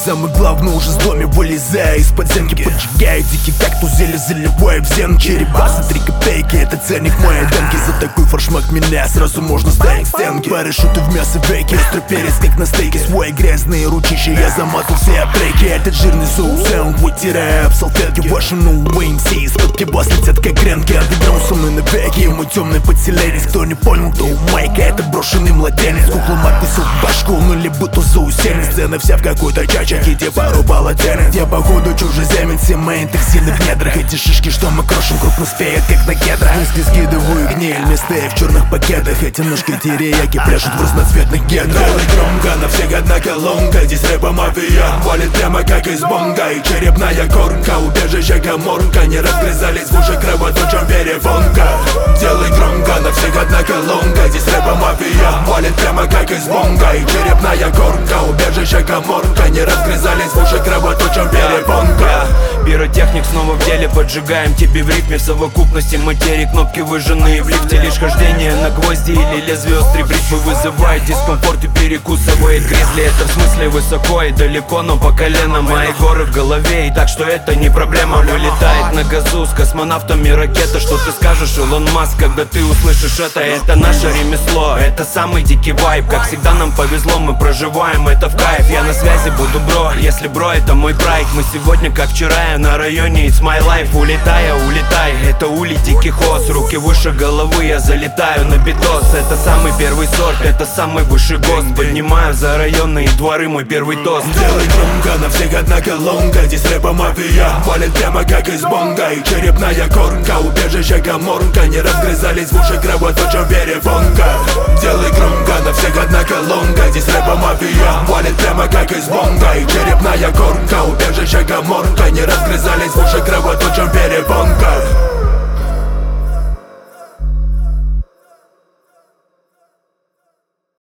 Самый главный уже с доме вылезая из подземки, поджигая дикий кактус, зелье заливая в зен. Черепасы 3 копейки, это ценник моей демки. За такой форшмак меня сразу можно ставить стенки. Парашюты в мясо веки, острый перец как на стейке. Свои грязные ручища я замазал все опреки. Этот жирный соус он вытирая об салфетки. Ваши МС из пытки бас летят как гренки. Андеграунд со мной навеки, мой темный подселенец. Кто не понял, то у Майка это брошенный младенец. Куклам откусил башку, ну либо то заусенец. Сцена вся в какой-то чаче, где пару полотенец. Я походу чужеземец, все мои токсины в недрах. Эти шишки, что мы крошим, крупно спеют, как на кедрах. Мысли скидываю гниль, местные в черных пакетах. Эти ножки терияки пляшут в разноцветных гедрах. Делай громко, на всех одна колонка. Здесь рэпа мафия валит прямо как из бонга. И черепная корка, убежище гаморка. Не разгрызались в уши кровоточом перепонка. Делай громко, на всех одна колонка. Здесь рэпа мафия валит прямо как из бонга. И черепная корка, убежище гаморка. Не разгрызались в уши кровоточом перепонка. Пиротехник снова в деле, поджигаем тебе в ритме. В совокупности материи кнопки выжженные в лифте. Лишь хождение на гвозди или лезвие острый бритвы вызывает дискомфорт и перекусывает гризли. Это в смысле высоко и далеко, но по колено. Мои горы в голове, и так что это не проблема. Вылетает на газу с космонавтами ракета. Что ты скажешь, Илон Маск, когда ты услышишь это? Это наше ремесло, это самый дикий вайб. Как всегда нам повезло, мы проживаем это в кайф. Я на связи буду, бро, если бро это мой прайд. Мы сегодня как вчера на районе, it's my life. Улетая, улетай, это улей диких ос. Руки выше головы, я залетаю на битос. Это самый первый сорт, это самый высший ГОСТ. Поднимаю за районные дворы мой первый тост. Делай громко, на всех одна колонка. Здесь рэпа мафия валит прямо как из бонга. И черепная корка, убежище гаморка. Не разгрызались в уши кровоточом перепонка. Делай громко, на всех одна колонка. Здесь рэпа мафия валит прямо как из бонга. И черепная корка, убежище гаморка. Не разгрызались в уши кровоточом